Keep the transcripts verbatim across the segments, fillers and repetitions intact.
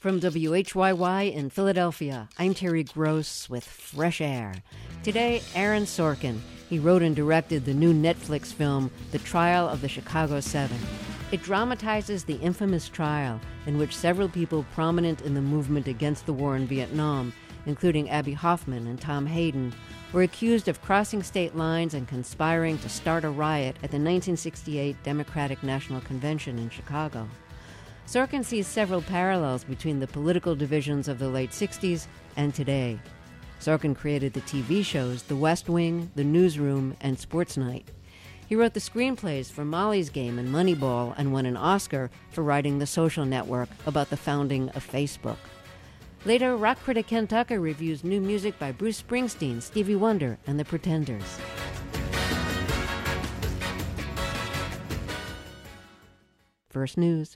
From W H Y Y in Philadelphia, I'm Terry Gross with Fresh Air. Today, Aaron Sorkin. He wrote and directed the new Netflix film, The Trial of the Chicago Seven. It dramatizes the infamous trial in which several people prominent in the movement against the war in Vietnam, including Abby Hoffman and Tom Hayden, were accused of crossing state lines and conspiring to start a riot at the nineteen sixty-eight Democratic National Convention in Chicago. Sorkin sees several parallels between the political divisions of the late sixties and today. Sorkin created the T V shows The West Wing, The Newsroom, and Sports Night. He wrote the screenplays for Molly's Game and Moneyball and won an Oscar for writing The Social Network about the founding of Facebook. Later, rock critic Ken Tucker reviews new music by Bruce Springsteen, Stevie Wonder, and The Pretenders. First News.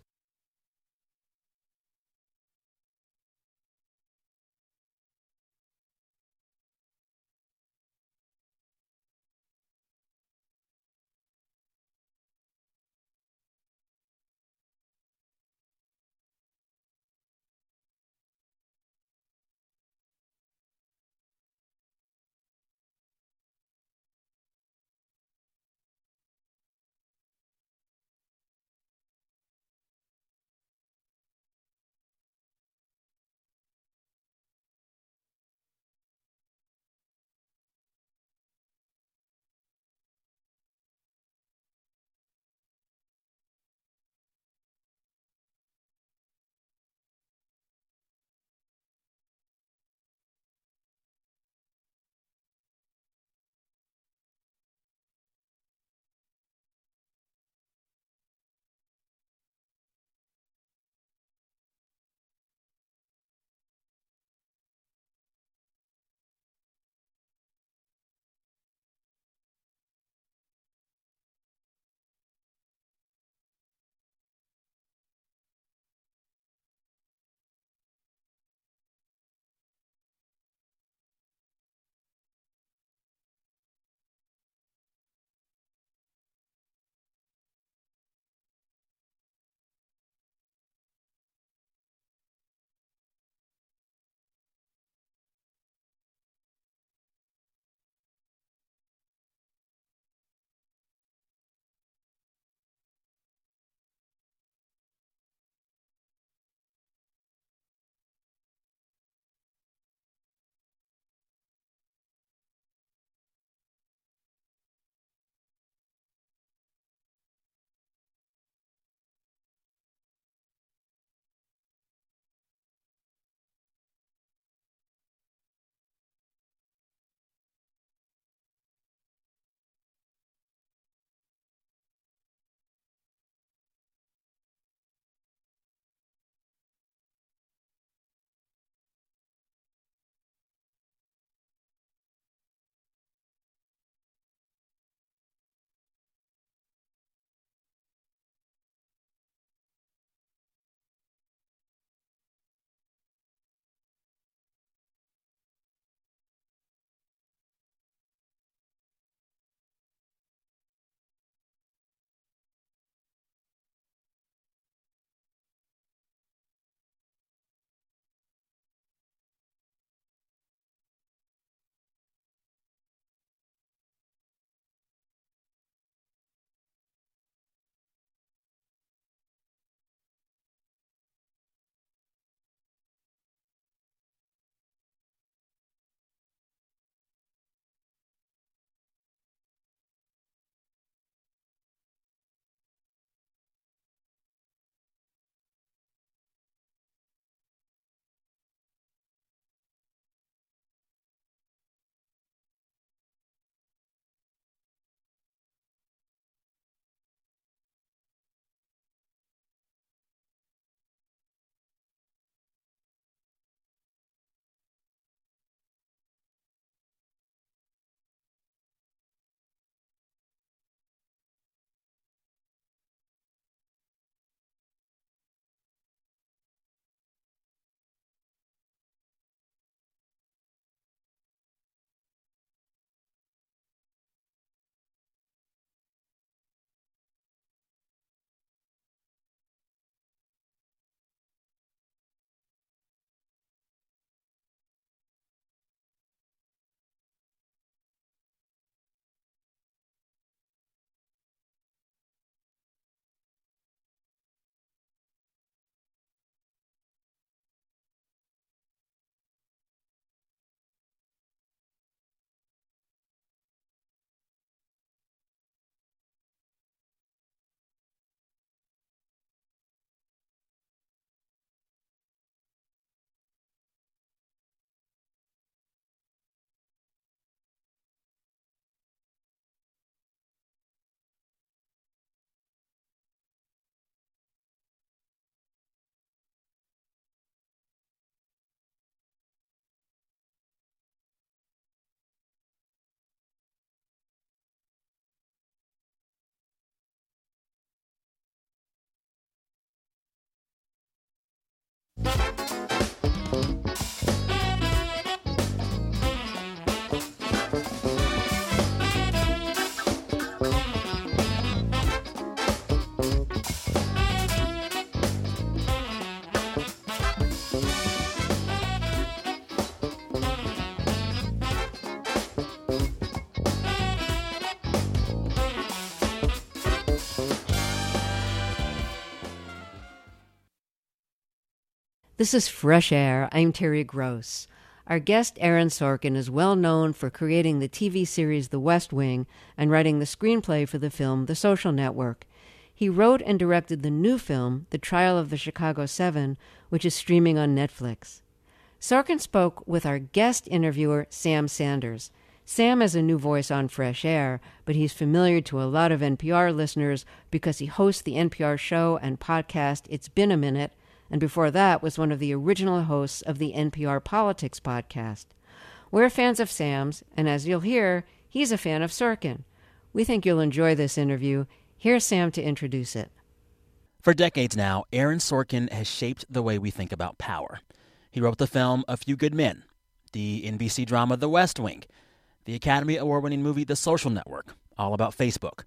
This is Fresh Air. I'm Terry Gross. Our guest, Aaron Sorkin, is well known for creating the T V series The West Wing and writing the screenplay for the film The Social Network. He wrote and directed the new film, The Trial of the Chicago Seven, which is streaming on Netflix. Sorkin spoke with our guest interviewer, Sam Sanders. Sam is a new voice on Fresh Air, but he's familiar to a lot of N P R listeners because he hosts the N P R show and podcast It's Been a Minute, and before that was one of the original hosts of the N P R Politics podcast. We're fans of Sam's, and as you'll hear, he's a fan of Sorkin. We think you'll enjoy this interview. Here's Sam to introduce it. For decades now, Aaron Sorkin has shaped the way we think about power. He wrote the film A Few Good Men, the N B C drama The West Wing, the Academy Award-winning movie The Social Network, all about Facebook.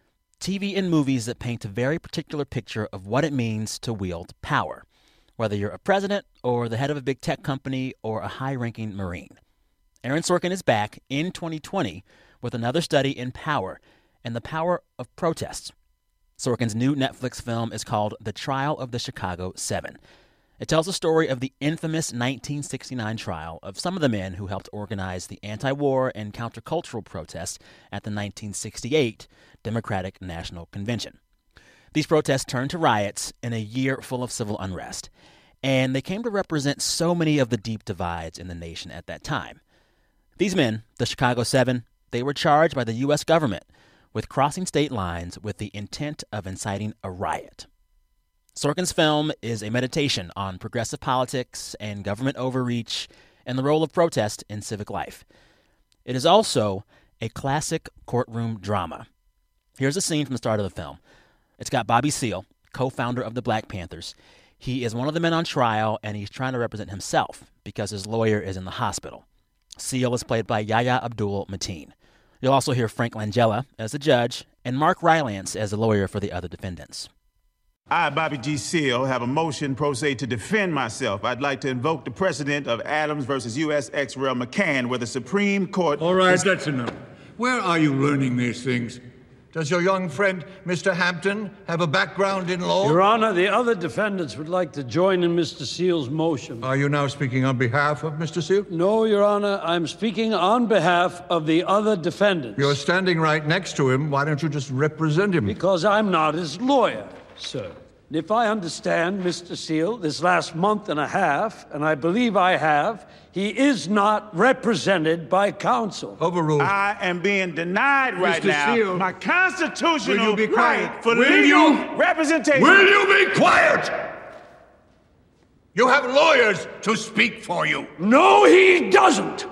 T V and movies that paint a very particular picture of what it means to wield power, whether you're a president or the head of a big tech company or a high-ranking Marine. Aaron Sorkin is back in twenty twenty with another study in power and the power of protests. Sorkin's new Netflix film is called The Trial of the Chicago Seven. It tells the story of the infamous nineteen sixty-nine trial of some of the men who helped organize the anti-war and countercultural protests at the nineteen sixty-eight Democratic National Convention. These protests turned to riots in a year full of civil unrest, and they came to represent so many of the deep divides in the nation at that time. These men, the Chicago Seven, they were charged by the U S government with crossing state lines with the intent of inciting a riot. Sorkin's film is a meditation on progressive politics and government overreach and the role of protest in civic life. It is also a classic courtroom drama. Here's a scene from the start of the film. It's got Bobby Seale, co-founder of the Black Panthers. He is one of the men on trial, and he's trying to represent himself because his lawyer is in the hospital. Seale is played by Yahya Abdul-Mateen. You'll also hear Frank Langella as the judge and Mark Rylance as the lawyer for the other defendants. I, Bobby G. Seale, have a motion pro se to defend myself. I'd like to invoke the precedent of Adams versus U S ex Rel McCann, where the Supreme Court... All right, is... that's enough. Where are you learning these things? Does your young friend, Mister Hampton, have a background in law? Your Honor, the other defendants would like to join in Mister Seale's motion. Are you now speaking on behalf of Mister Seale? No, Your Honor, I'm speaking on behalf of the other defendants. You're standing right next to him. Why don't you just represent him? Because I'm not his lawyer, sir. And if I understand Mister Seale this last month and a half, and I believe I have, he is not represented by counsel. Overruled. I am being denied right Mister now Seale, my constitutional will you be quiet? right for will legal you? representation. Will you be quiet? You have lawyers to speak for you. No, he doesn't.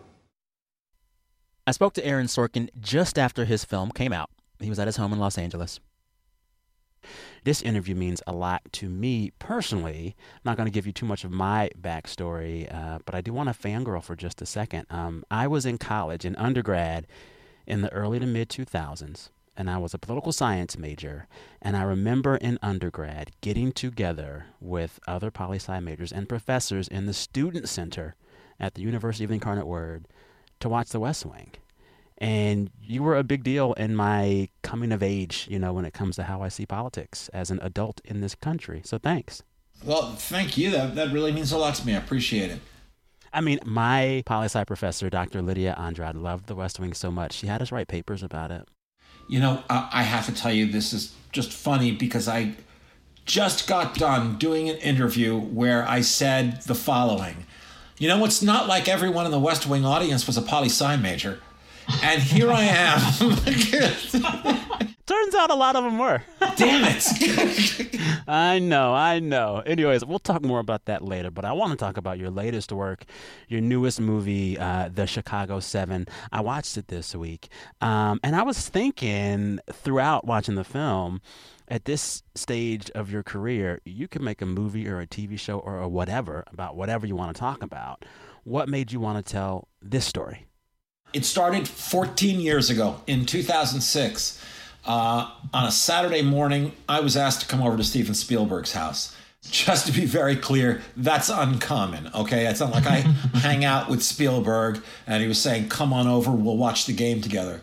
I spoke to Aaron Sorkin just after his film came out. He was at his home in Los Angeles. This interview means a lot to me personally. I'm not going to give you too much of my backstory, uh, but I do want to fangirl for just a second. Um, I was in college, in undergrad, in the early to mid two thousands, and I was a political science major. And I remember in undergrad getting together with other poli-sci majors and professors in the student center at the University of the Incarnate Word to watch The West Wing. And you were a big deal in my coming of age, you know, when it comes to how I see politics as an adult in this country. So thanks. Well, thank you. That that really means a lot to me. I appreciate it. I mean, my poli-sci professor, Doctor Lydia Andrade, loved The West Wing so much. She had us write papers about it. You know, I, I have to tell you, this is just funny because I just got done doing an interview where I said the following. You know, it's not like everyone in the West Wing audience was a poli-sci major. And here I am. Turns out a lot of them were. Damn it. I know, I know. Anyways, we'll talk more about that later, but I want to talk about your latest work, your newest movie, uh, The Chicago Seven. I watched it this week, um, and I was thinking throughout watching the film, at this stage of your career, you could make a movie or a T V show or, or whatever about whatever you want to talk about. What made you want to tell this story? It started fourteen years ago in two thousand six. Uh, on a Saturday morning, I was asked to come over to Steven Spielberg's house. Just to be very clear, that's uncommon, okay? It's not like I hang out with Spielberg and he was saying, come on over, we'll watch the game together.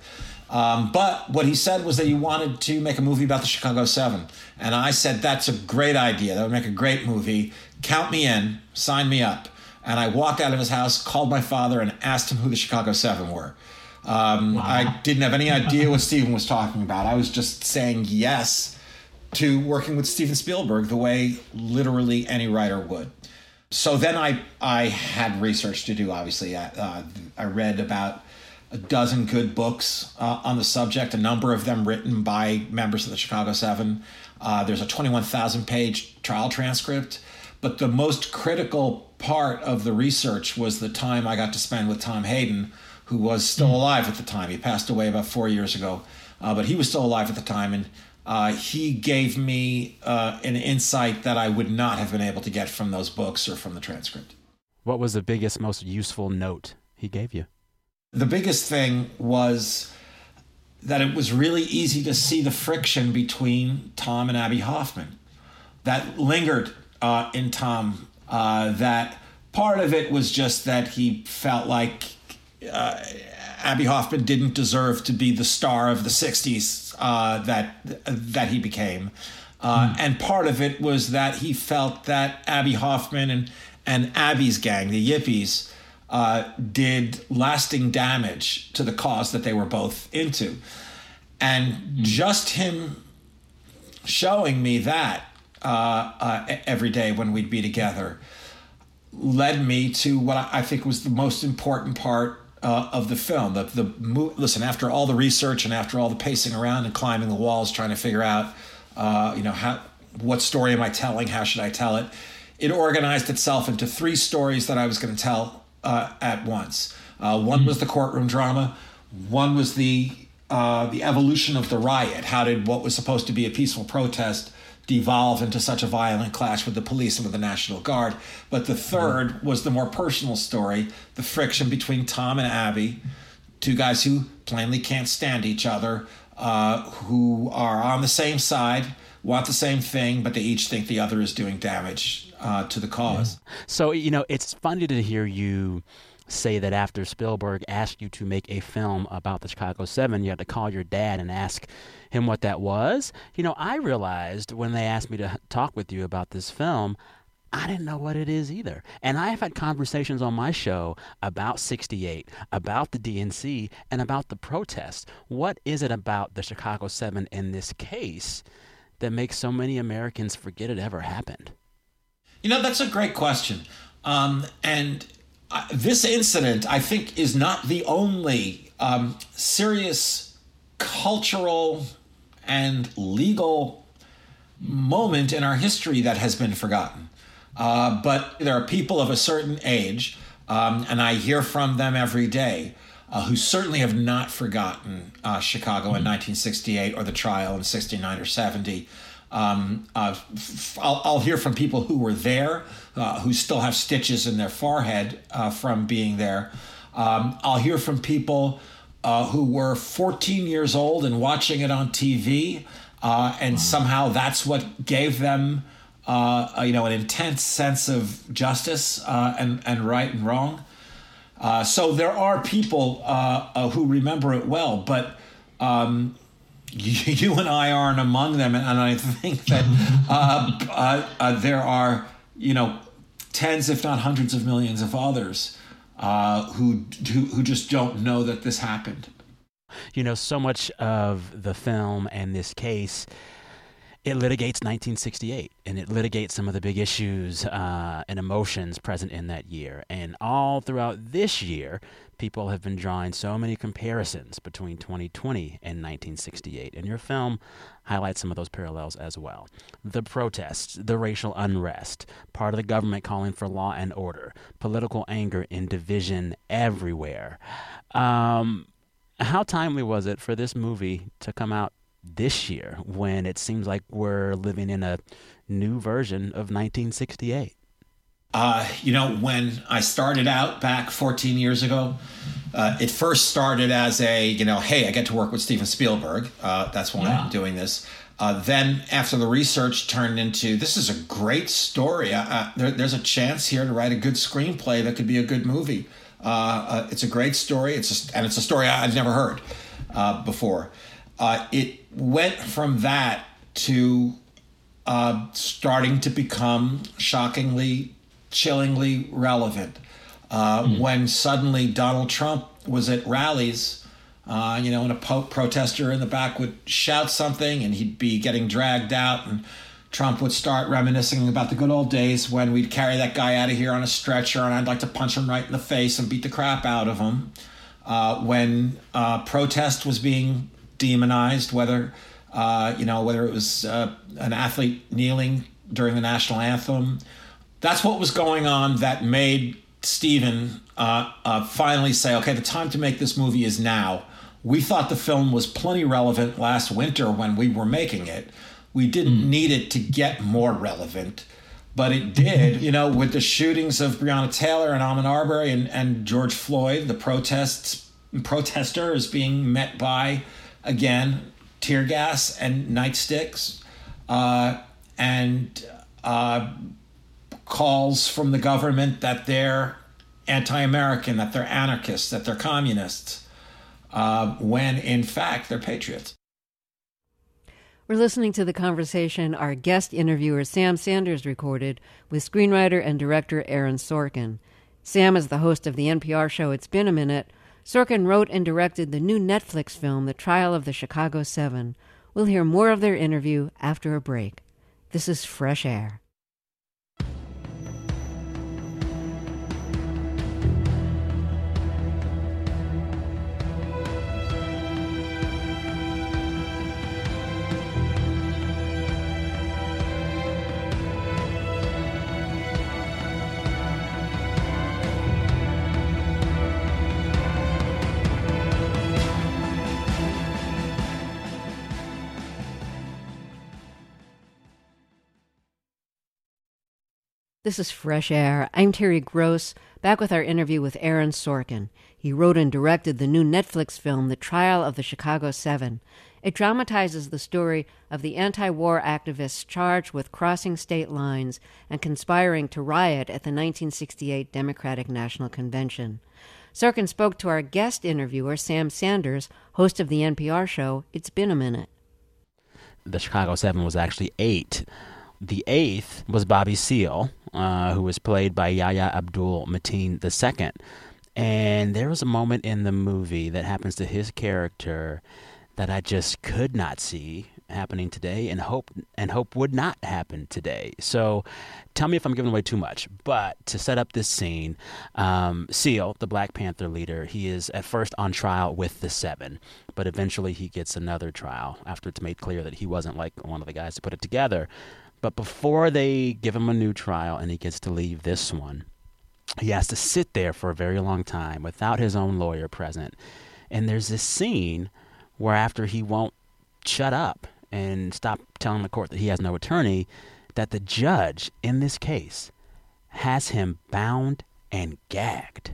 Um, but what he said was that he wanted to make a movie about the Chicago Seven. And I said, that's a great idea. That would make a great movie. Count me in. Sign me up. And I walked out of his house, called my father, and asked him who the Chicago Seven were. Um, wow. I didn't have any idea what Steven was talking about. I was just saying yes to working with Steven Spielberg the way literally any writer would. So then I I had research to do, obviously. I, uh, I read about a dozen good books uh, on the subject, a number of them written by members of the Chicago Seven. Uh, there's a twenty-one thousand page trial transcript. But the most critical part of the research was the time I got to spend with Tom Hayden, who was still alive at the time. He passed away about four years ago, uh, but he was still alive at the time. And uh, he gave me uh, an insight that I would not have been able to get from those books or from the transcript. What was the biggest, most useful note he gave you? The biggest thing was that it was really easy to see the friction between Tom and Abbie Hoffman that lingered uh, in Tom. Uh, that part of it was just that he felt like uh, Abbie Hoffman didn't deserve to be the star of the sixties uh, that that he became. Uh, mm. And part of it was that he felt that Abbie Hoffman and, and Abbie's gang, the Yippies, uh, did lasting damage to the cause that they were both into. And mm. just him showing me that uh, uh, every day when we'd be together led me to what I think was the most important part uh, of the film. The, the mo- Listen, after all the research and after all the pacing around and climbing the walls, trying to figure out, uh, you know, how what story am I telling? How should I tell it? It organized itself into three stories that I was going to tell uh, at once. Uh, one mm-hmm. was the courtroom drama. One was the uh, the evolution of the riot. How did what was supposed to be a peaceful protest devolve into such a violent clash with the police and with the National Guard? But the third mm-hmm. was the more personal story, the friction between Tom and Abbie, two guys who plainly can't stand each other, uh, who are on the same side, want the same thing, but they each think the other is doing damage uh, to the cause. Yeah. So, you know, it's funny to hear you say that after Spielberg asked you to make a film about the Chicago Seven, you had to call your dad and ask him what that was. You know, I realized when they asked me to talk with you about this film, I didn't know what it is either. And I have had conversations on my show about sixty-eight, about the D N C, and about the protest. What is it about the Chicago Seven in this case that makes so many Americans forget it ever happened? You know, that's a great question. Um, and uh, this incident, I think, is not the only um, serious cultural and legal moment in our history that has been forgotten. Uh, but there are people of a certain age, um, and I hear from them every day, uh, who certainly have not forgotten uh, Chicago in nineteen sixty-eight or the trial in sixty-nine or seventy. Um, uh, f- I'll, I'll hear from people who were there, uh, who still have stitches in their forehead uh, from being there. Um, I'll hear from people uh, who were fourteen years old and watching it on T V, uh, and somehow that's what gave them Uh, you know, an intense sense of justice uh, and, and right and wrong. Uh, so there are people uh, uh, who remember it well, but um, you, you and I aren't among them. And, and I think that uh, uh, uh, there are, you know, tens, if not hundreds of millions of others uh, who, who who just don't know that this happened. You know, so much of the film and this case, it litigates nineteen sixty-eight, and it litigates some of the big issues uh, and emotions present in that year. And all throughout this year, people have been drawing so many comparisons between twenty twenty and nineteen sixty-eight. And your film highlights some of those parallels as well. The protests, the racial unrest, part of the government calling for law and order, political anger and division everywhere. Um, how timely was it for this movie to come out this year when it seems like we're living in a new version of nineteen sixty-eight? Uh, you know, when I started out back fourteen years ago, uh, it first started as a, you know, hey, I get to work with Steven Spielberg. Uh, that's why yeah. I'm doing this. Uh, then after the research turned into, this is a great story. Uh, uh, there, there's a chance here to write a good screenplay that could be a good movie. Uh, uh, it's a great story. It's just, and it's a story I'd never heard. uh, before. Uh, it went from that to uh, starting to become shockingly, chillingly relevant. Uh, mm. When suddenly Donald Trump was at rallies, uh, you know, and a po- protester in the back would shout something and he'd be getting dragged out, and Trump would start reminiscing about the good old days when we'd carry that guy out of here on a stretcher and I'd like to punch him right in the face and beat the crap out of him. Uh, when uh, protest was being demonized, whether, uh, you know, whether it was uh, an athlete kneeling during the national anthem, that's what was going on that made Steven uh, uh, finally say, okay, the time to make this movie is now. We thought the film was plenty relevant last winter when we were making it. We didn't mm. need it to get more relevant, but it did, you know, with the shootings of Breonna Taylor and Ahmaud Arbery and, and George Floyd, the protests, protester is being met by, again, tear gas and nightsticks, uh, and uh, calls from the government that they're anti-American, that they're anarchists, that they're communists, uh, when in fact they're patriots. We're listening to the conversation our guest interviewer Sam Sanders recorded with screenwriter and director Aaron Sorkin. Sam is the host of the N P R show It's Been a Minute. Sorkin wrote and directed the new Netflix film The Trial of the Chicago Seven. We'll hear more of their interview after a break. This is Fresh Air. This is Fresh Air. I'm Terry Gross, back with our interview with Aaron Sorkin. He wrote and directed the new Netflix film, The Trial of the Chicago Seven. It dramatizes the story of the anti-war activists charged with crossing state lines and conspiring to riot at the nineteen sixty-eight Democratic National Convention. Sorkin spoke to our guest interviewer, Sam Sanders, host of the N P R show It's Been a Minute. The Chicago Seven was actually eight. The eighth was Bobby Seale, uh, who was played by Yahya Abdul-Mateen the Second. And there was a moment in the movie that happens to his character that I just could not see happening today and hope and hope would not happen today. So tell me if I'm giving away too much. But to set up this scene, um, Seale, the Black Panther leader, he is at first on trial with the Seven. But eventually he gets another trial after it's made clear that he wasn't like one of the guys to put it together. But before they give him a new trial and he gets to leave this one, he has to sit there for a very long time without his own lawyer present. And there's this scene where after he won't shut up and stop telling the court that he has no attorney, that the judge in this case has him bound and gagged.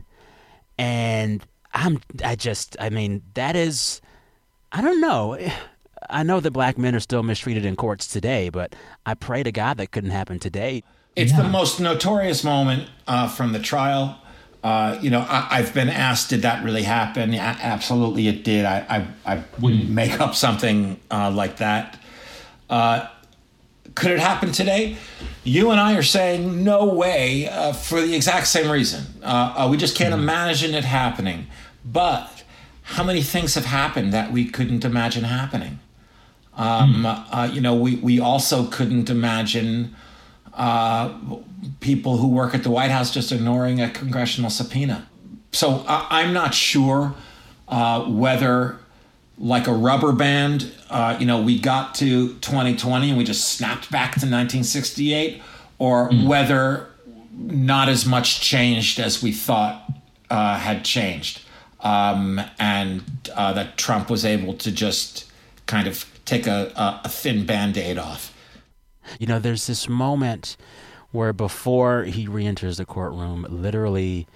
And I'm, I just, I mean, that is, I don't know. I know that black men are still mistreated in courts today, but I pray to God that couldn't happen today. It's yeah. the most notorious moment uh, from the trial. Uh, you know, I, I've been asked, did that really happen? Yeah, absolutely it did. I, I, I wouldn't make up something uh, like that. Uh, could it happen today? You and I are saying no way uh, for the exact same reason. Uh, uh, we just can't mm-hmm. imagine it happening. But how many things have happened that we couldn't imagine happening? Um, mm. uh, you know, we, we also couldn't imagine uh, people who work at the White House just ignoring a congressional subpoena. So uh, I'm not sure uh, whether, like a rubber band, uh, you know, we got to twenty twenty and we just snapped back to nineteen sixty-eight, or mm. whether not as much changed as we thought uh, had changed. Um, and uh, that Trump was able to just kind of take a, a, a thin Band-Aid off. You know, there's this moment where before he re-enters the courtroom, literally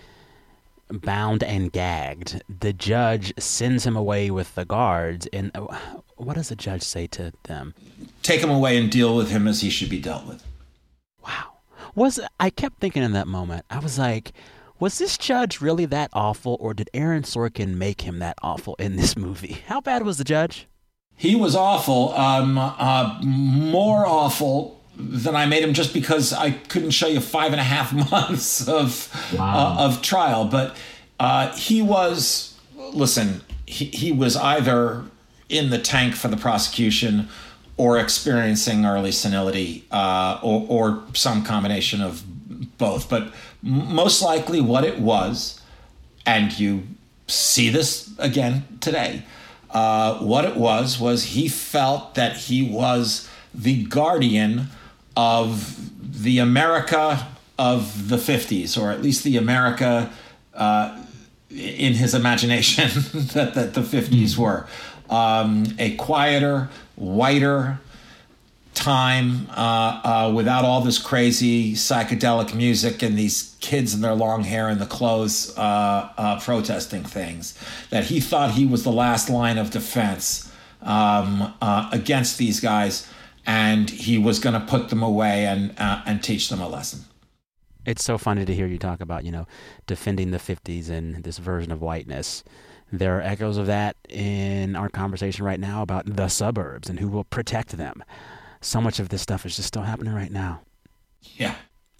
bound and gagged, the judge sends him away with the guards. And what does the judge say to them? Take him away and deal with him as he should be dealt with. Wow. Was I kept thinking in that moment, I was like, Was this judge really that awful, or did Aaron Sorkin make him that awful in this movie? How bad was the judge? He was awful, um, uh, more awful than I made him, just because I couldn't show you five and a half months of wow. uh, of trial. But uh, he was, listen, he, he was either in the tank for the prosecution or experiencing early senility, uh, or, or some combination of both. But most likely what it was, and you see this again today, uh, what it was was he felt that he was the guardian of the America of the fifties, or at least the America uh, in his imagination that, that the fifties were. Um, a quieter, whiter time uh, uh, without all this crazy psychedelic music and these kids in their long hair and the clothes uh, uh, protesting things, that he thought he was the last line of defense um, uh, against these guys, and he was going to put them away and uh, and teach them a lesson. It's so funny to hear you talk about, you know, defending the fifties and this version of whiteness. There are echoes of that in our conversation right now about the suburbs and who will protect them. So much of this stuff is just still happening right now. Yeah.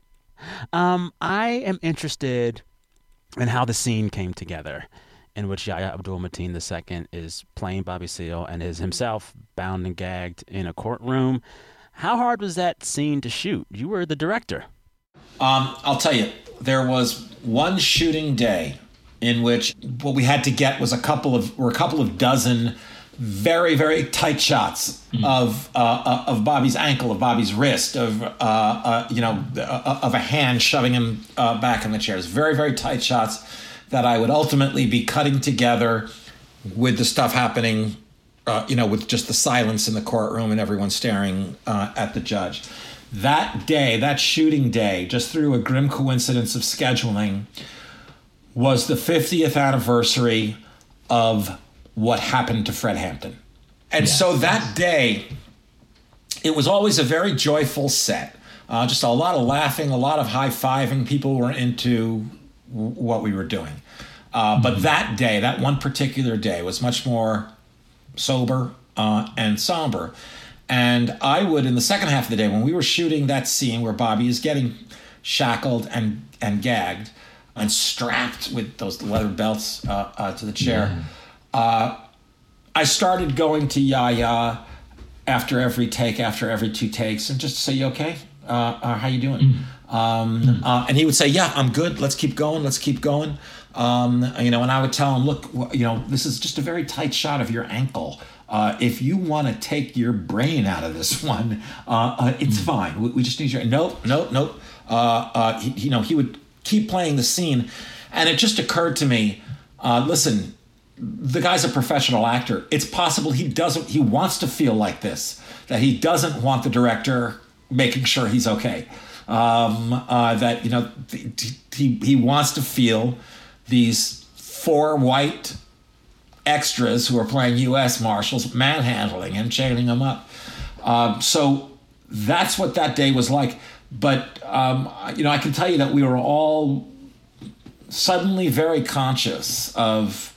Um, I am interested in how the scene came together in which Yahya Abdul-Mateen the Second is playing Bobby Seale and is himself bound and gagged in a courtroom. How hard was that scene to shoot? You were the director. Um, I'll tell you, there was one shooting day in which what we had to get was a couple of, were a couple of dozen very, very tight shots mm. of uh, of Bobby's ankle, of Bobby's wrist, of uh, uh, you know, uh, of a hand shoving him uh, back in the chairs. Very, very tight shots that I would ultimately be cutting together with the stuff happening, uh, you know, with just the silence in the courtroom and everyone staring uh, at the judge. That day, that shooting day, just through a grim coincidence of scheduling, was the fiftieth anniversary of what happened to Fred Hampton. And yeah. so that day, it was always a very joyful set. Uh, just a lot of laughing, a lot of high-fiving. People were into w- what we were doing. Uh, mm-hmm. But that day, that one particular day, was much more sober uh, and somber. And I would, in the second half of the day, when we were shooting that scene where Bobby is getting shackled and, and gagged and strapped with those leather belts uh, uh, to the chair, yeah. Uh, I started going to Yahya after every take, after every two takes, and just to say, "You okay? Uh, uh, how you doing?" Mm-hmm. Um, mm-hmm. Uh, and he would say, "Yeah, I'm good. Let's keep going. Let's keep going." Um, you know, and I would tell him, "Look, you know, this is just a very tight shot of your ankle. Uh, if you want to take your brain out of this one, uh, uh, it's mm-hmm. fine. We, we just need your nope, nope, nope." Uh, uh, he, you know, he would keep playing the scene, and it just occurred to me, uh, listen. The guy's a professional actor. It's possible he doesn't, he wants to feel like this, that he doesn't want the director making sure he's okay. Um, uh, that, you know, he, he wants to feel these four white extras who are playing U S Marshals manhandling him, chaining him up. Um, so that's what that day was like. But, um, you know, I can tell you that we were all suddenly very conscious of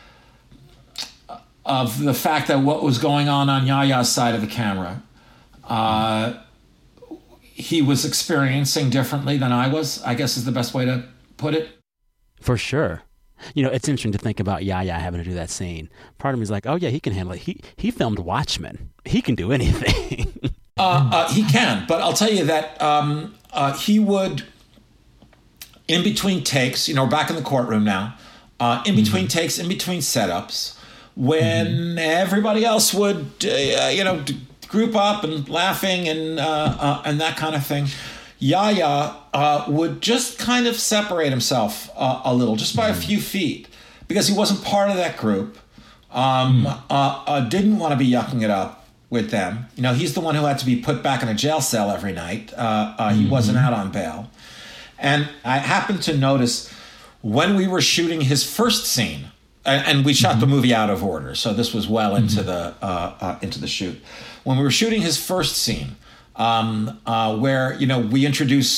of the fact that what was going on on Yahya's side of the camera, uh, he was experiencing differently than I was, I guess is the best way to put it. For sure. You know, it's interesting to think about Yahya having to do that scene. Part of me is like, oh, yeah, he can handle it. He he filmed Watchmen. He can do anything. uh, uh, he can. But I'll tell you that um, uh, he would, in between takes, you know, we're back in the courtroom now, uh, in between mm-hmm. takes, in between setups, when mm-hmm. everybody else would, uh, you know, group up and laughing and uh, uh, and that kind of thing, Yahya uh, would just kind of separate himself uh, a little, just by mm-hmm. a few feet, because he wasn't part of that group, um, mm-hmm. uh, uh, didn't want to be yucking it up with them. You know, he's the one who had to be put back in a jail cell every night. Uh, uh, he mm-hmm. wasn't out on bail. And I happened to notice when we were shooting his first scene, and we shot mm-hmm. the movie out of order, so this was well into mm-hmm. the uh, uh, into the shoot. When we were shooting his first scene, um, uh, where you know we introduce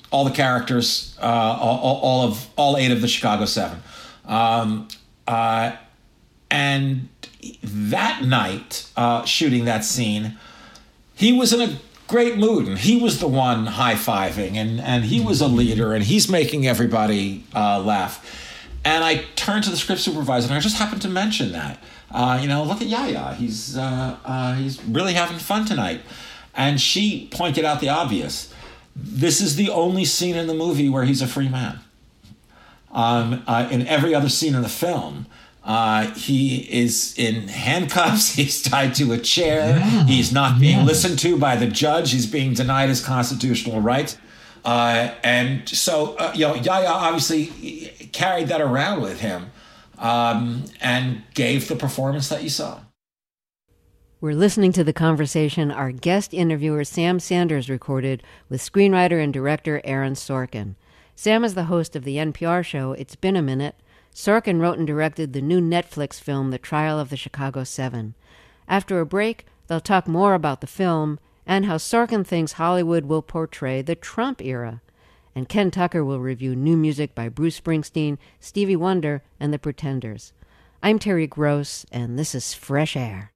all the characters, uh, all, all of all eight of the Chicago Seven. Um, uh, and that night, uh, shooting that scene, he was in a great mood, and he was the one high-fiving, and, and he was a leader, and he's making everybody uh, laugh. And I turned to the script supervisor, and I just happened to mention that. Uh, you know, look at Yahya. He's, uh, uh, he's really having fun tonight. And she pointed out the obvious. This is the only scene in the movie where he's a free man. Um, uh, in every other scene in the film, uh, he is in handcuffs. He's tied to a chair. Yeah. He's not being yeah. listened to by the judge. He's being denied his constitutional rights. Uh, and so, uh, you know, Yahya obviously carried that around with him um, and gave the performance that you saw. We're listening to the conversation our guest interviewer Sam Sanders recorded with screenwriter and director Aaron Sorkin. Sam is the host of the N P R show It's Been a Minute. Sorkin wrote and directed the new Netflix film The Trial of the Chicago Seven. After a break, they'll talk more about the film and how Sorkin thinks Hollywood will portray the Trump era. And Ken Tucker will review new music by Bruce Springsteen, Stevie Wonder, and The Pretenders. I'm Terry Gross, and this is Fresh Air.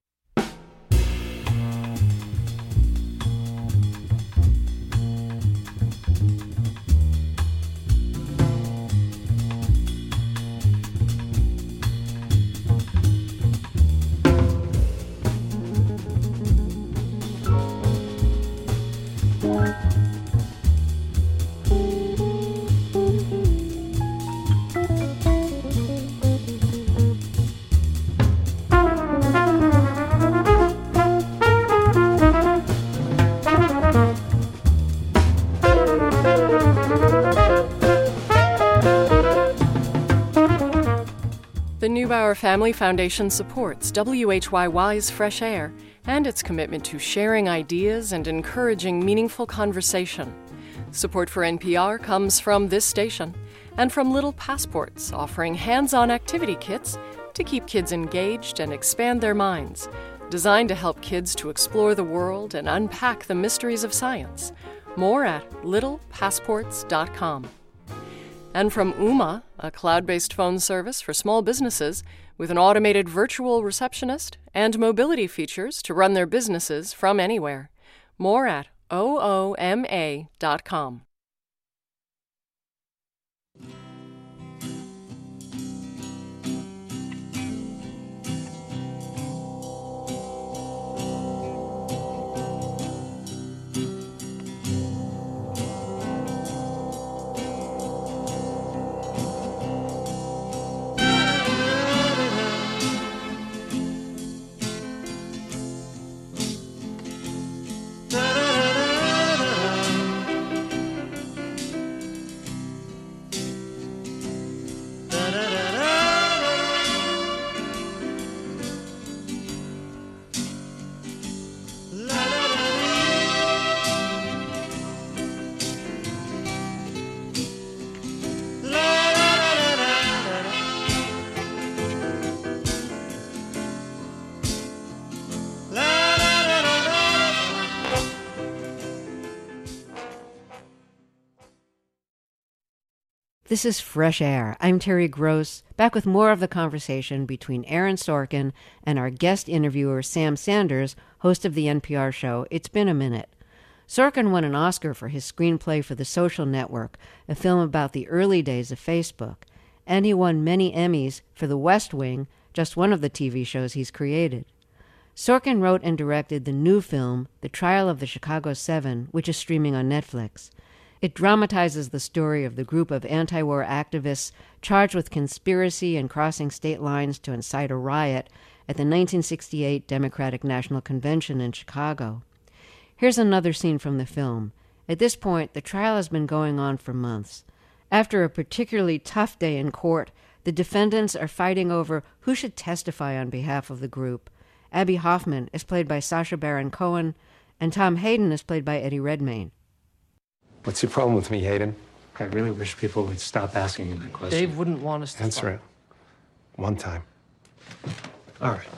The Neubauer Family Foundation supports W H Y Y's Fresh Air and its commitment to sharing ideas and encouraging meaningful conversation. Support for N P R comes from this station and from Little Passports, offering hands-on activity kits to keep kids engaged and expand their minds, designed to help kids to explore the world and unpack the mysteries of science. More at little passports dot com. And from Ooma, a cloud-based phone service for small businesses with an automated virtual receptionist and mobility features to run their businesses from anywhere. More at O O M A dot com. This is Fresh Air. I'm Terry Gross, back with more of the conversation between Aaron Sorkin and our guest interviewer Sam Sanders, host of the N P R show It's Been a Minute. Sorkin won an Oscar for his screenplay for The Social Network, a film about the early days of Facebook. And he won many Emmys for The West Wing, just one of the T V shows he's created. Sorkin wrote and directed the new film, The Trial of the Chicago Seven, which is streaming on Netflix. It dramatizes the story of the group of anti-war activists charged with conspiracy and crossing state lines to incite a riot at the nineteen sixty-eight Democratic National Convention in Chicago. Here's another scene from the film. At this point, the trial has been going on for months. After a particularly tough day in court, the defendants are fighting over who should testify on behalf of the group. Abby Hoffman is played by Sacha Baron Cohen, and Tom Hayden is played by Eddie Redmayne. What's your problem with me, Hayden? I really wish people would stop asking you that question. Dave wouldn't want us to Answer it. One time. All right.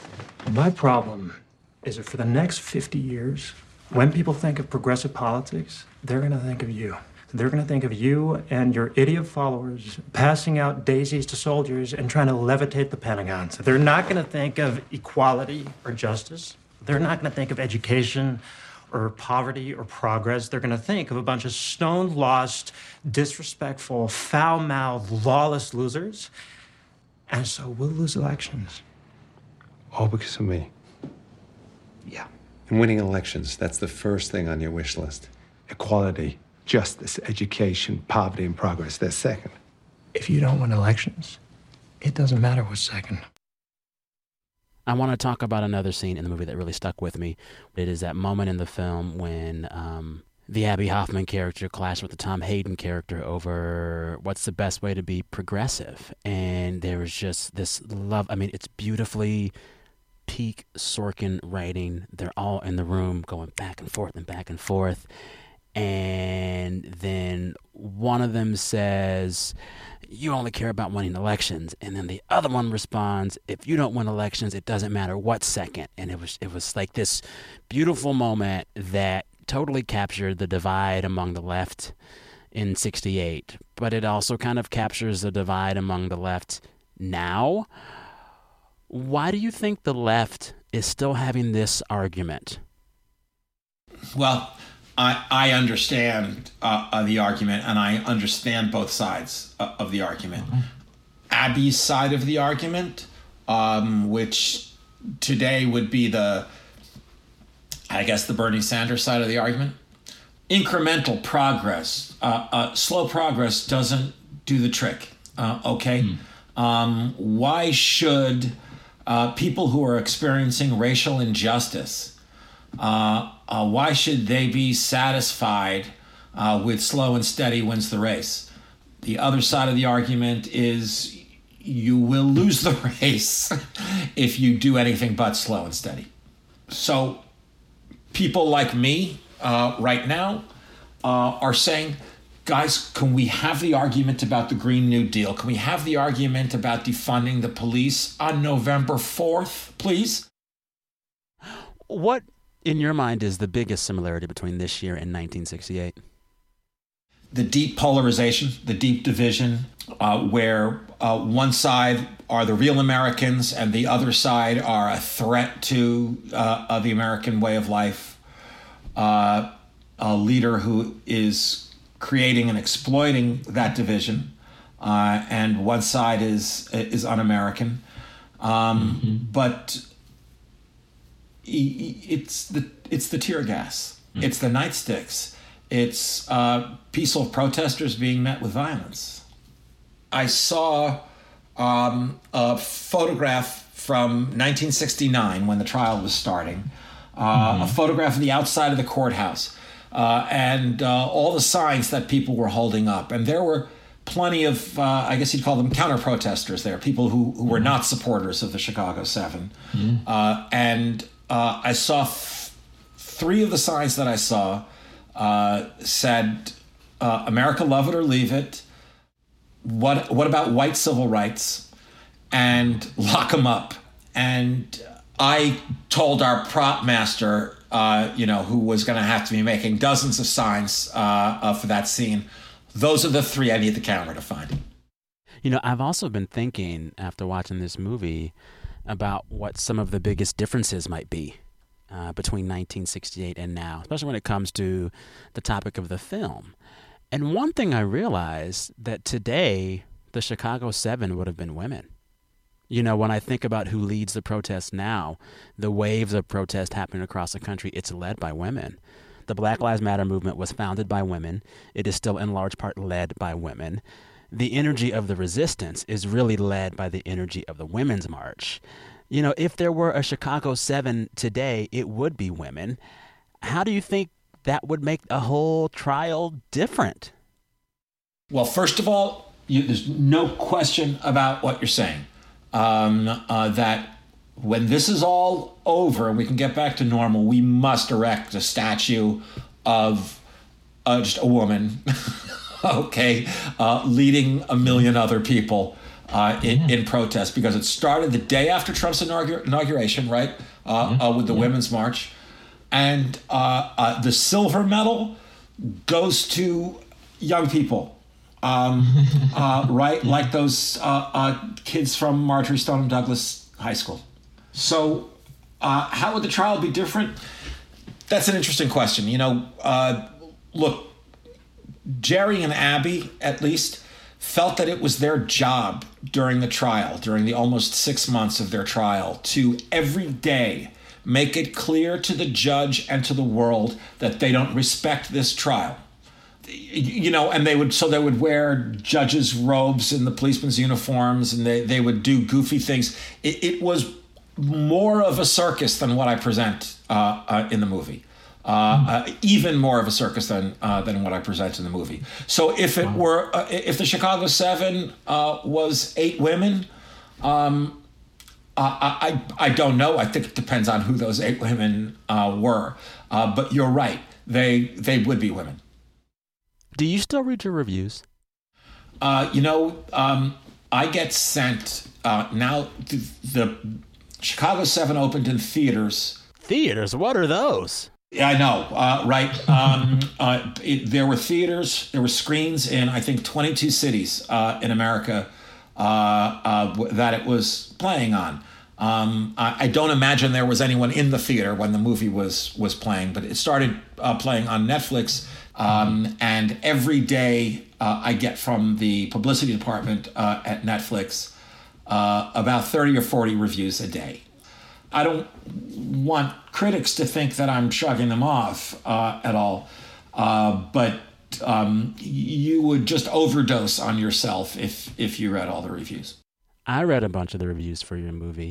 My problem is that for the next fifty years, when people think of progressive politics, they're going to think of you. They're going to think of you and your idiot followers passing out daisies to soldiers and trying to levitate the Pentagon. So they're not going to think of equality or justice. They're not going to think of education or poverty or progress. They're going to think of a bunch of stone-lost, disrespectful, foul-mouthed, lawless losers. And so we'll lose elections. All because of me. Yeah. And winning elections, that's the first thing on your wish list. Equality, justice, education, poverty, and progress, they're second. If you don't win elections, it doesn't matter what's second. I want to talk about another scene in the movie that really stuck with me. It is that moment in the film when um, the Abby Hoffman character clashed with the Tom Hayden character over what's the best way to be progressive. And there was just this love. I mean, it's beautifully peak Sorkin writing. They're all in the room going back and forth and back and forth. And then one of them says, you only care about winning elections. And then the other one responds, if you don't win elections, it doesn't matter what second. And it was it was like this beautiful moment that totally captured the divide among the left in sixty-eight. But it also kind of captures the divide among the left now. Why do you think the left is still having this argument? Well, I, I understand uh, uh, the argument, and I understand both sides uh, of the argument. Mm-hmm. Abby's side of the argument, um, which today would be the, I guess, the Bernie Sanders side of the argument. Incremental progress, uh, uh, slow progress doesn't do the trick, uh, okay? Mm. Um, why should uh, people who are experiencing racial injustice Uh, uh, why should they be satisfied uh, with slow and steady wins the race? The other side of the argument is you will lose the race if you do anything but slow and steady. So people like me uh, right now uh, are saying, guys, can we have the argument about the Green New Deal? Can we have the argument about defunding the police on November fourth, please? What, in your mind, is the biggest similarity between this year and nineteen sixty-eight? The deep polarization, the deep division, uh, where uh, one side are the real Americans and the other side are a threat to uh, uh, the American way of life. Uh, a leader who is creating and exploiting that division, uh, and one side is is un-American. Um, mm-hmm. But it's the it's the tear gas, mm-hmm. it's the nightsticks. It's uh, peaceful protesters being met with violence. I saw um, a photograph from nineteen sixty-nine when the trial was starting, uh, mm-hmm. a photograph of the outside of the courthouse, uh, and uh, all the signs that people were holding up. And there were plenty of, uh, I guess you'd call them counter-protesters there, people who, who were not supporters of the Chicago Seven. Mm-hmm. Uh, and uh, I saw th- three of the signs that I saw Uh, said, uh, America, love it or leave it. What what about white civil rights? And lock them up. And I told our prop master, uh, you know, who was going to have to be making dozens of signs uh, uh, for that scene, those are the three I need the camera to find. You know, I've also been thinking, after watching this movie, about what some of the biggest differences might be Uh, between nineteen sixty-eight and now, especially when it comes to the topic of the film. And one thing I realized, that today the Chicago Seven would have been women. You know, when I think about who leads the protest now, the waves of protest happening across the country, it's led by women. The Black Lives Matter movement was founded by women. It is still in large part led by women. The energy of the resistance is really led by the energy of the Women's March. You know, if there were a Chicago Seven today, it would be women. How do you think that would make a whole trial different? Well, first of all, you, there's no question about what you're saying. Um, uh, that when this is all over and we can get back to normal, we must erect a statue of uh, just a woman, okay, uh, leading a million other people Uh, in, yeah. in protest, because it started the day after Trump's inaugur- inauguration, right, uh, yeah. uh, with the yeah. Women's March. And uh, uh, the silver medal goes to young people. Um, uh, right, like those uh, uh, kids from Marjorie Stoneman Douglas High School. So, uh, how would the trial be different? That's an interesting question. You know, uh, look, Jerry and Abby, at least, felt that it was their job during the trial, during the almost six months of their trial, to every day make it clear to the judge and to the world that they don't respect this trial. You know, and they would, so they would wear judges' robes and the policemen's uniforms, and they, they would do goofy things. It, it was more of a circus than what I present uh, uh, in the movie. Uh, uh, even more of a circus than uh, than what I present in the movie. So if it were, uh, if the Chicago Seven uh, was eight women, um, I, I I don't know. I think it depends on who those eight women uh, were. Uh, but you're right; they they would be women. Do you still read your reviews? Uh, you know, um, I get sent uh, now. The, the Chicago Seven opened in theaters. Theaters? What are those? Yeah, I know, uh, right? Um, uh, it, there were theaters, there were screens in, I think, twenty-two cities uh, in America uh, uh, that it was playing on. Um, I, I don't imagine there was anyone in the theater when the movie was was playing, but it started uh, playing on Netflix. Um, and every day uh, I get from the publicity department uh, at Netflix uh, about thirty or forty reviews a day. I don't want critics to think that I'm shrugging them off uh, at all, uh, but um, you would just overdose on yourself if if you read all the reviews. I read a bunch of the reviews for your movie,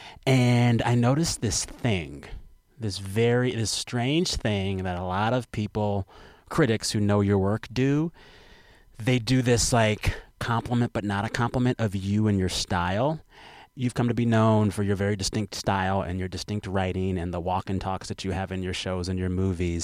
and I noticed this thing, this very, this strange thing that a lot of people, critics who know your work do. They do this like compliment but not a compliment of you and your style. You've come to be known for your very distinct style and your distinct writing and the walk and talks that you have in your shows and your movies.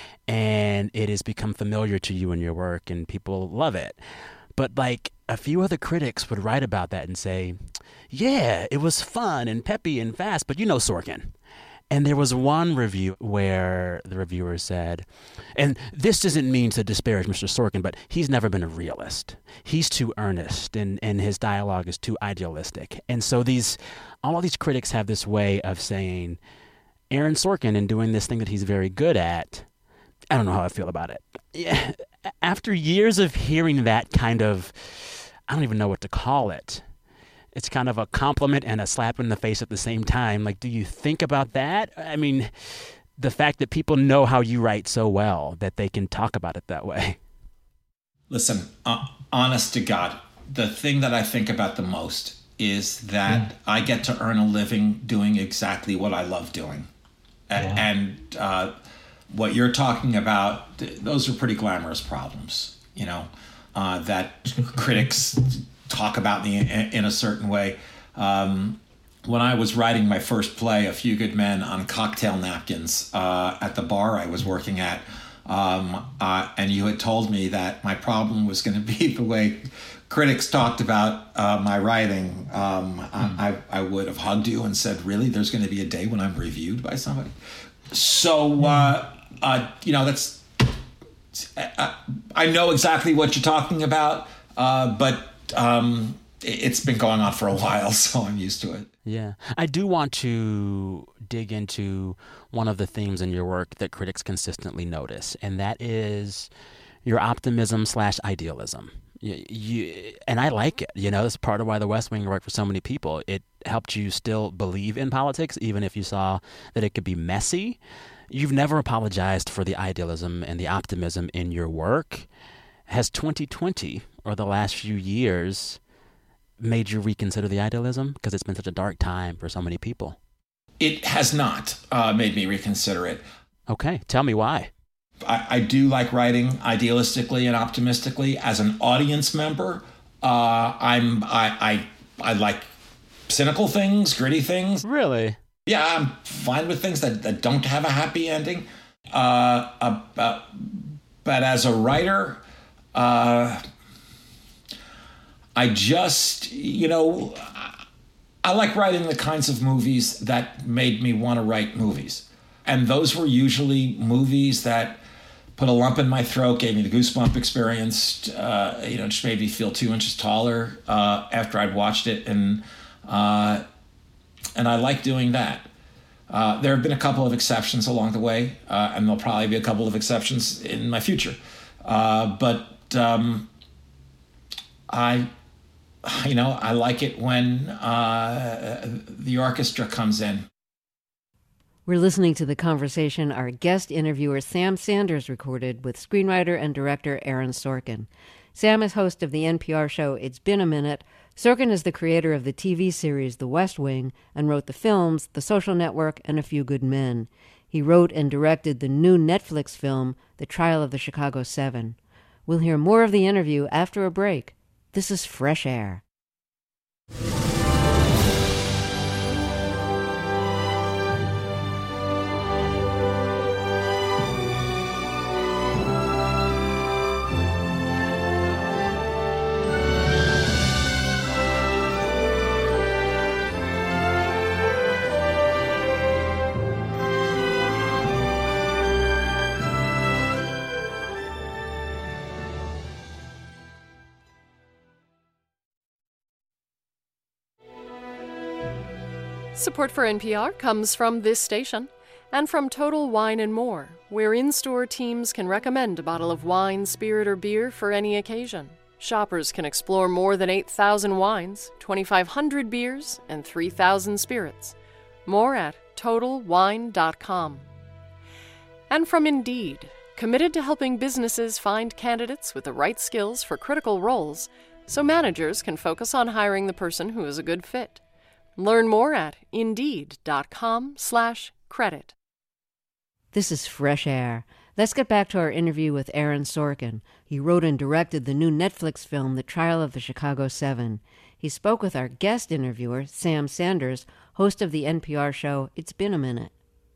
And it has become familiar to you and your work, and people love it. But like a few other critics would write about that and say, yeah, it was fun and peppy and fast, but you know Sorkin. And there was one review where the reviewer said, and this doesn't mean to disparage Mister Sorkin, but he's never been a realist. He's too earnest, and, and his dialogue is too idealistic. And so these, all of these critics have this way of saying, Aaron Sorkin, in doing this thing that he's very good at, I don't know how I feel about it. Yeah, after years of hearing that kind of, I don't even know what to call it. It's kind of a compliment and a slap in the face at the same time. Like, do you think about that? I mean, the fact that people know how you write so well that they can talk about it that way. Listen, uh, honest to God, the thing that I think about the most is that mm. I get to earn a living doing exactly what I love doing. Yeah. And uh, what you're talking about, th- those are pretty glamorous problems, you know, uh, that critics talk about me in, in a certain way. Um, when I was writing my first play, A Few Good Men, on cocktail napkins uh, at the bar I was working at, um, uh, and you had told me that my problem was going to be the way critics talked about uh, my writing, um, mm. I, I would have hugged you and said, really, there's going to be a day when I'm reviewed by somebody? So, uh, uh, you know, that's, I, I know exactly what you're talking about, uh, but Um, it's been going on for a while, so I'm used to it. Yeah. I do want to dig into one of the themes in your work that critics consistently notice, and that is your optimism slash idealism. You, you, and I like it. You know, that's part of why The West Wing worked for so many people. It helped you still believe in politics, even if you saw that it could be messy. You've never apologized for the idealism and the optimism in your work. Has twenty twenty, or the last few years, made you reconsider the idealism? Because it's been such a dark time for so many people. It has not uh, made me reconsider it. Okay, tell me why. I, I do like writing idealistically and optimistically. As an audience member, uh, I'm I, I I like cynical things, gritty things. Really? Yeah, I'm fine with things that, that don't have a happy ending. Uh, uh, uh, but as a writer, Uh, I just, you know, I like writing the kinds of movies that made me want to write movies. And those were usually movies that put a lump in my throat, gave me the goosebump experience, uh, you know, just made me feel two inches taller uh, after I'd watched it. And, uh, and I like doing that. Uh, there have been a couple of exceptions along the way, uh, and there'll probably be a couple of exceptions in my future. Uh, but um, I, you know, I like it when uh, the orchestra comes in. We're listening to the conversation our guest interviewer Sam Sanders recorded with screenwriter and director Aaron Sorkin. Sam is host of the N P R show It's Been a Minute. Sorkin is the creator of the T V series The West Wing and wrote the films The Social Network and A Few Good Men. He wrote and directed the new Netflix film The Trial of the Chicago Seven. We'll hear more of the interview after a break. This is Fresh Air. Support for N P R comes from this station and from Total Wine and More, where in-store teams can recommend a bottle of wine, spirit, or beer for any occasion. Shoppers can explore more than eight thousand wines, twenty-five hundred beers, and three thousand spirits. More at total wine dot com. And from Indeed, committed to helping businesses find candidates with the right skills for critical roles so managers can focus on hiring the person who is a good fit. Learn more at indeed.com slash credit. This is Fresh Air. Let's get back to our interview with Aaron Sorkin. He wrote and directed the new Netflix film, The Trial of the Chicago Seven. He spoke with our guest interviewer, Sam Sanders, host of the N P R show It's Been a Minute.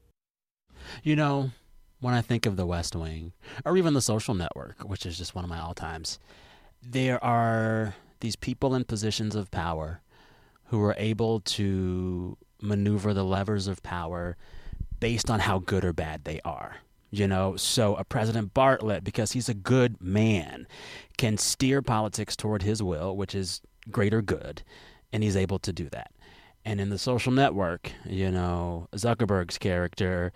You know, when I think of The West Wing, or even The Social Network, which is just one of my all-times, there are these people in positions of power who are able to maneuver the levers of power based on how good or bad they are. You know, so a President Bartlett, because he's a good man, can steer politics toward his will, which is greater good, and he's able to do that. And in The Social Network, you know, Zuckerberg's character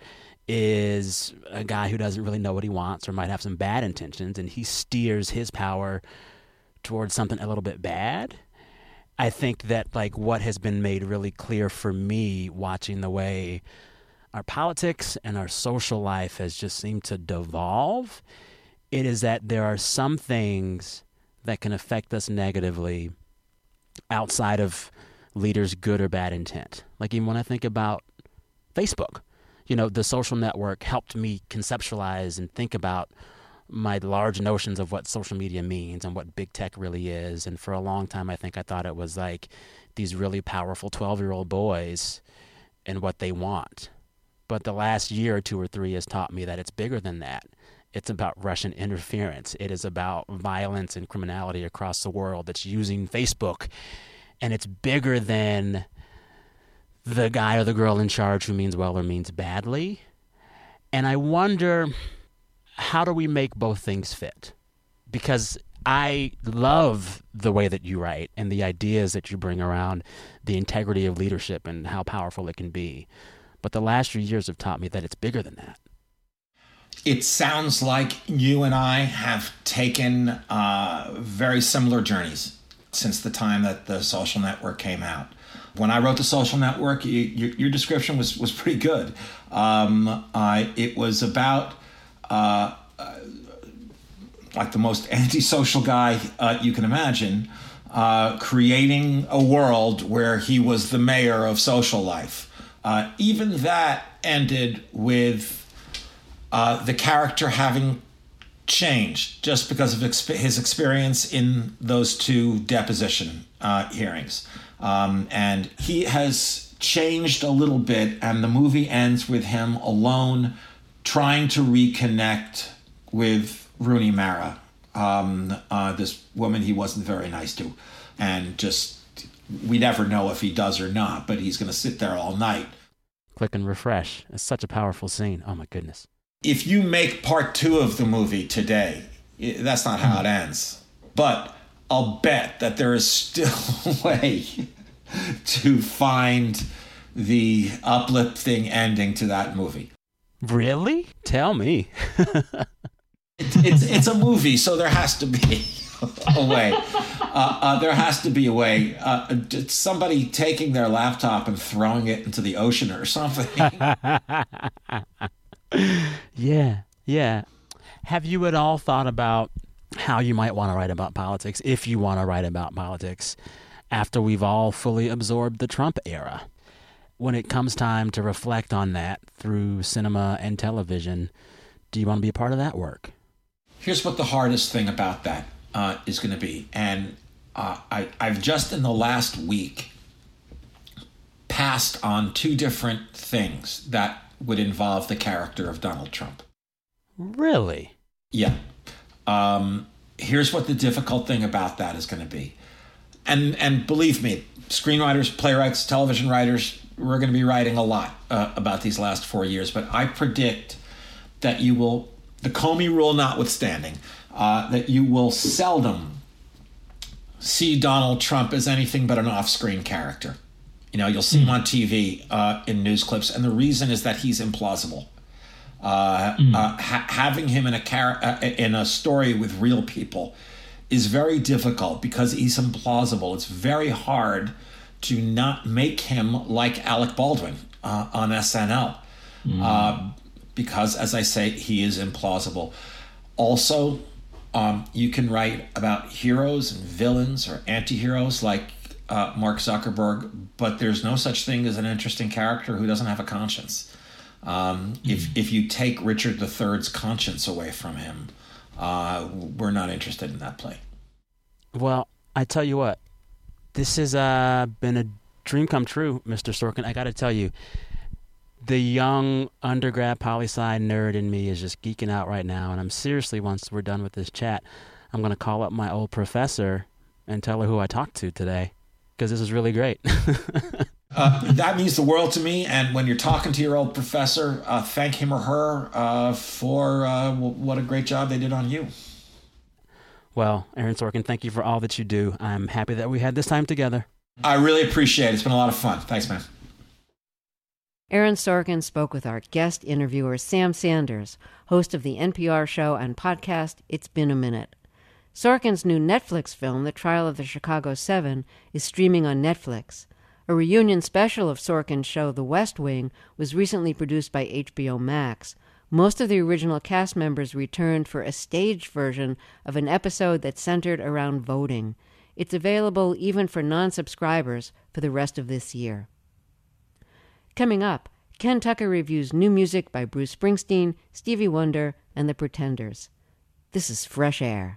is a guy who doesn't really know what he wants or might have some bad intentions, and he steers his power towards something a little bit bad. I think that, like, what has been made really clear for me watching the way our politics and our social life has just seemed to devolve, it is that there are some things that can affect us negatively outside of leaders' good or bad intent. Like, even when I think about Facebook, you know, The Social Network helped me conceptualize and think about my large notions of what social media means and what big tech really is. And for a long time, I think I thought it was like these really powerful twelve-year-old boys and what they want. But the last year or two or three has taught me that it's bigger than that. It's about Russian interference. It is about violence and criminality across the world that's using Facebook. And it's bigger than the guy or the girl in charge who means well or means badly. And I wonder, how do we make both things fit? Because I love the way that you write and the ideas that you bring around the integrity of leadership and how powerful it can be. But the last few years have taught me that it's bigger than that. It sounds like you and I have taken uh, very similar journeys since the time that The Social Network came out. When I wrote The Social Network, you, you, your description was, was pretty good. Um, I, it was about uh, uh, like the most antisocial guy uh, you can imagine, uh, creating a world where he was the mayor of social life. Uh, even that ended with uh, the character having changed just because of exp- his experience in those two deposition uh, hearings. Um, and he has changed a little bit, and the movie ends with him alone trying to reconnect with Rooney Mara, um, uh, this woman he wasn't very nice to. And just, we never know if he does or not, but he's going to sit there all night. Click and refresh. It's such a powerful scene. Oh, my goodness. If you make part two of the movie today, that's not how it ends. But I'll bet that there is still a way to find the uplifting ending to that movie. Really? Tell me. it, it's it's a movie, so there has to be a way. Uh, uh, there has to be a way. Uh, somebody taking their laptop and throwing it into the ocean or something. Yeah, yeah. Have you at all thought about how you might want to write about politics, if you want to write about politics, after we've all fully absorbed the Trump era? When it comes time to reflect on that through cinema and television, do you want to be a part of that work? Here's what the hardest thing about that uh, is going to be. And uh, I, I've just in the last week passed on two different things that would involve the character of Donald Trump. Really? Yeah. Um, here's what the difficult thing about that is going to be. And and believe me, screenwriters, playwrights, television writers, we're going to be writing a lot uh, about these last four years. But I predict that you will, the Comey rule notwithstanding, uh, that you will seldom see Donald Trump as anything but an off-screen character. You know, you'll see him on T V uh, in news clips, and the reason is that he's implausible. Uh, mm. uh, ha- having him in a char- uh, in a story with real people is very difficult because he's implausible. It's very hard to not make him like Alec Baldwin uh, on S N L mm. uh, because, as I say, he is implausible. Also, um, you can write about heroes and villains or anti-heroes like Uh, Mark Zuckerberg, but there's no such thing as an interesting character who doesn't have a conscience. Um, mm. If if you take Richard the Third's conscience away from him, uh, we're not interested in that play. Well, I tell you what, this has uh, been a dream come true, Mister Sorkin. I got to tell you, the young undergrad poli-sci nerd in me is just geeking out right now, and I'm seriously, once we're done with this chat, I'm going to call up my old professor and tell her who I talked to today. Because this is really great. uh, that means the world to me. And when you're talking to your old professor, uh, thank him or her uh, for uh, w- what a great job they did on you. Well, Aaron Sorkin, thank you for all that you do. I'm happy that we had this time together. I really appreciate it. It's been a lot of fun. Thanks, man. Aaron Sorkin spoke with our guest interviewer, Sam Sanders, host of the N P R show and podcast, It's Been a Minute. Sorkin's new Netflix film, The Trial of the Chicago Seven, is streaming on Netflix. A reunion special of Sorkin's show, The West Wing, was recently produced by H B O Max. Most of the original cast members returned for a staged version of an episode that centered around voting. It's available even for non-subscribers for the rest of this year. Coming up, Ken Tucker reviews new music by Bruce Springsteen, Stevie Wonder, and The Pretenders. This is Fresh Air.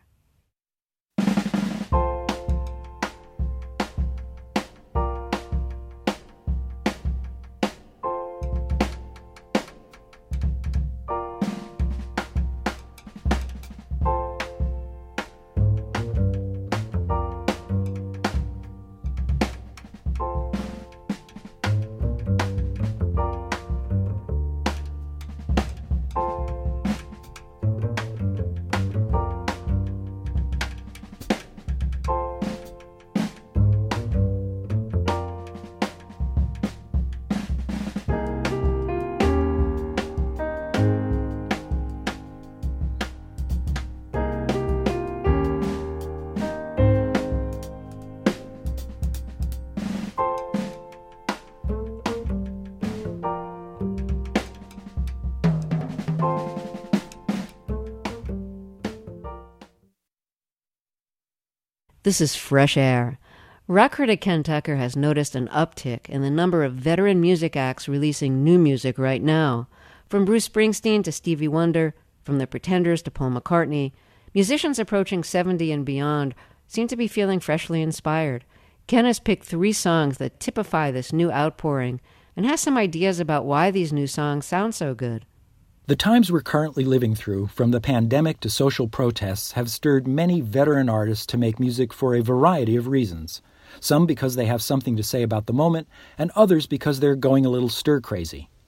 This is Fresh Air. Rock critic Ken Tucker has noticed an uptick in the number of veteran music acts releasing new music right now. From Bruce Springsteen to Stevie Wonder, from The Pretenders to Paul McCartney, musicians approaching seventy and beyond seem to be feeling freshly inspired. Ken has picked three songs that typify this new outpouring and has some ideas about why these new songs sound so good. The times we're currently living through, from the pandemic to social protests, have stirred many veteran artists to make music for a variety of reasons. Some because they have something to say about the moment, and others because they're going a little stir-crazy.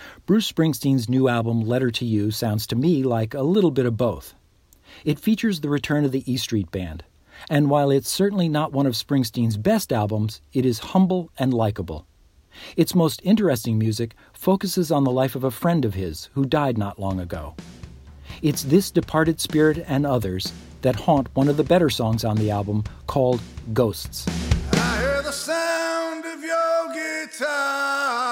Bruce Springsteen's new album, Letter to You, sounds to me like a little bit of both. It features the return of the E Street Band, and while it's certainly not one of Springsteen's best albums, it is humble and likable. Its most interesting music focuses on the life of a friend of his who died not long ago. It's this departed spirit and others that haunt one of the better songs on the album, called Ghosts. I hear the sound of your guitar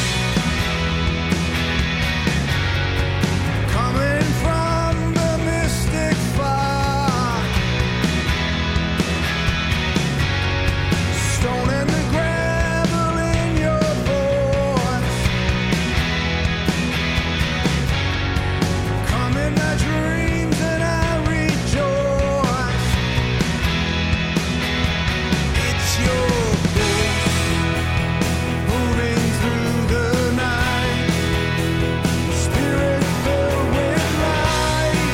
coming from the mystic far, stone and the gravel in your voice, come in my dreams and I rejoice. It's your moving through the night, spirit filled with light.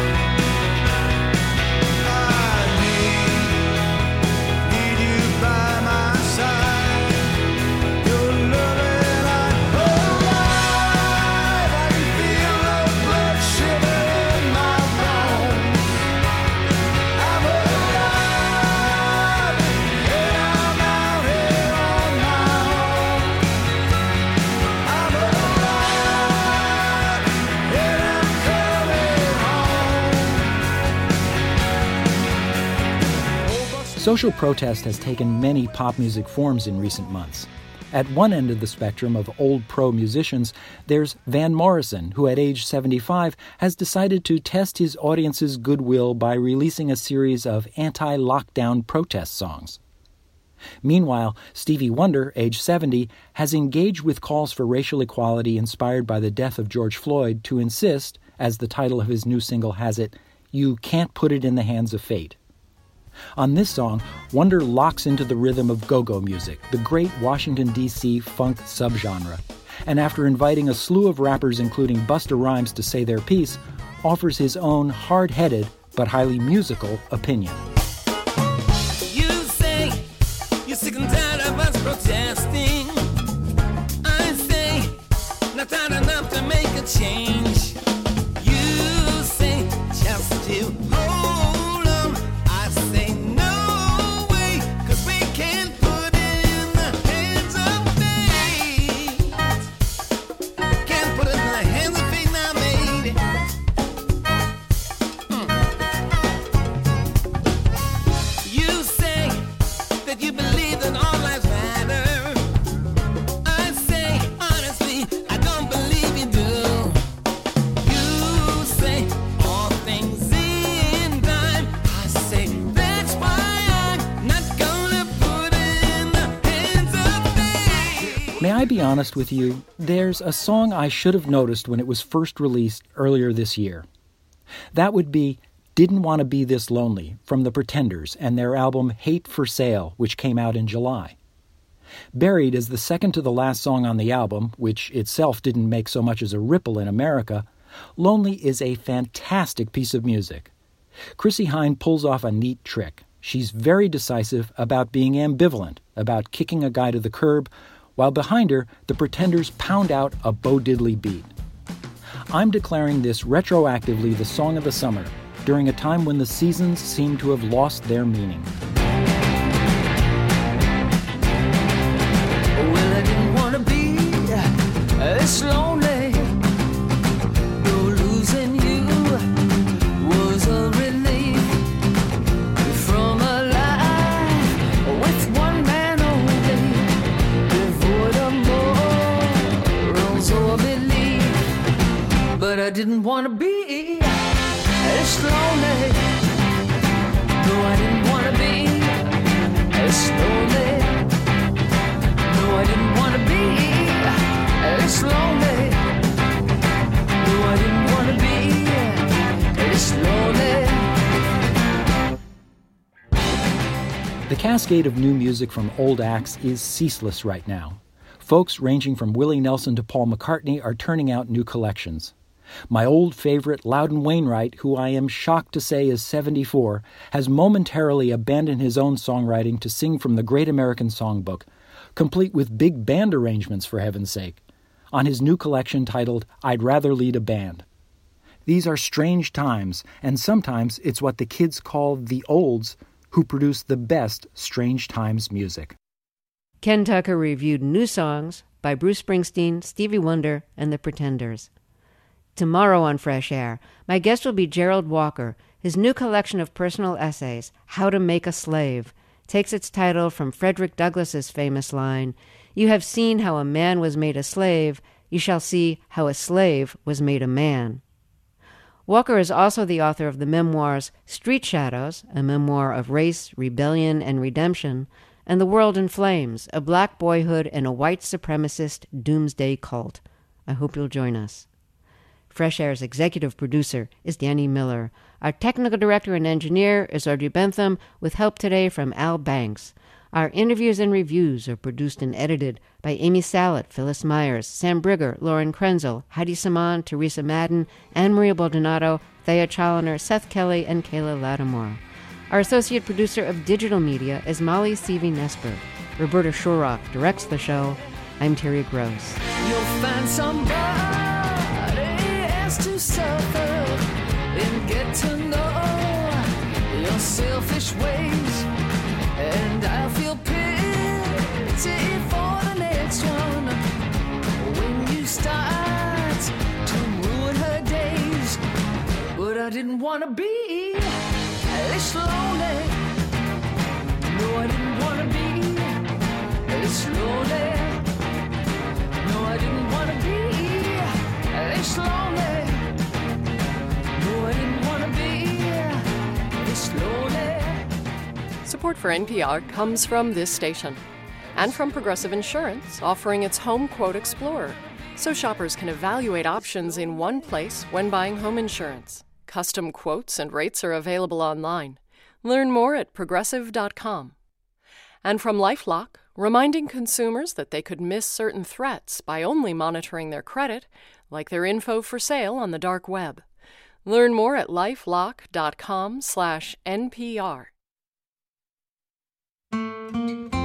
I need, need you by my side. Your love and I'm alive. I can feel the blood shiver in my bones. I'm alive, and I'm out here on my own. I'm alive, and I'm coming home. Social protest has taken many pop music forms in recent months. At one end of the spectrum of old pro musicians, there's Van Morrison, who at age seventy-five has decided to test his audience's goodwill by releasing a series of anti-lockdown protest songs. Meanwhile, Stevie Wonder, age seventy, has engaged with calls for racial equality inspired by the death of George Floyd to insist, as the title of his new single has it, "You can't put it in the hands of fate." On this song, Wonder locks into the rhythm of go-go music, the great Washington, D C funk subgenre, and after inviting a slew of rappers including Busta Rhymes to say their piece, offers his own hard-headed but highly musical opinion. You say you're sick and tired of us protesting. I say not tired enough to make a change. You say just to hold on. I say no way, 'cause we can't put it in the hands of fate. Can't put it in the hands of fate now, baby. You say that you believe that all lives matter. I say honestly, I don't believe you do. You say all things in time. I say that's why I'm not gonna put it in the hands of fate. May I be honest with you? There's a song I should have noticed when it was first released earlier this year. That would be Didn't Want to Be This Lonely from The Pretenders and their album Hate for Sale, which came out in July. Buried is the second to the last song on the album, which itself didn't make so much as a ripple in America. Lonely is a fantastic piece of music. Chrissie Hynde pulls off a neat trick. She's very decisive about being ambivalent, about kicking a guy to the curb, while behind her, the Pretenders pound out a Bo Diddley beat. I'm declaring this retroactively the song of the summer, during a time when the seasons seem to have lost their meaning. Well, I didn't want to be this lonely. Though losing you was a relief from a life with one man only, devoid of morals or belief. But I didn't want to be this lonely. No, I didn't want to be this lonely. No, I didn't want to be this lonely. No, I didn't want to be this lonely. The cascade of new music from old acts is ceaseless right now. Folks ranging from Willie Nelson to Paul McCartney are turning out new collections. My old favorite, Loudon Wainwright, who I am shocked to say is seventy-four, has momentarily abandoned his own songwriting to sing from the Great American Songbook, complete with big band arrangements, for heaven's sake. on his new collection titled I'd Rather Lead a Band. These are strange times, and sometimes it's what the kids call the olds who produce the best strange times music. Ken Tucker reviewed new songs by Bruce Springsteen, Stevie Wonder, and the Pretenders. Tomorrow on Fresh Air, my guest will be Gerald Walker. His new collection of personal essays, How to Make a Slave, takes its title from Frederick Douglass's famous line, "You have seen how a man was made a slave, you shall see how a slave was made a man." Walker is also the author of the memoirs Street Shadows, a memoir of race, rebellion, and redemption, and The World in Flames, a black boyhood and a white supremacist doomsday cult. I hope you'll join us. Fresh Air's executive producer is Danny Miller. Our technical director and engineer is Audrey Bentham, with help today from Al Banks. Our interviews and reviews are produced and edited by Amy Salet, Phyllis Myers, Sam Brigger, Lauren Krenzel, Heidi Saman, Teresa Madden, Anne-Maria Baldonado, Thea Challoner, Seth Kelly, and Kayla Lattimore. Our associate producer of digital media is Molly Seavey-Nesper. Roberta Shorrock directs the show. I'm Terry Gross. You'll find somebody else to suffer and get to know your selfish ways, and I'll feel pity for the next one when you start to ruin her days. But I didn't want to be this lonely. No, I didn't want to be this lonely. No, I didn't want to be this lonely. No, I didn't want to be this lonely. Support for N P R comes from this station and from Progressive Insurance, offering its Home Quote Explorer, so shoppers can evaluate options in one place when buying home insurance. Custom quotes and rates are available online. Learn more at progressive dot com. And from LifeLock, reminding consumers that they could miss certain threats by only monitoring their credit, like their info for sale on the dark web. Learn more at lifelock dot com slash N P R.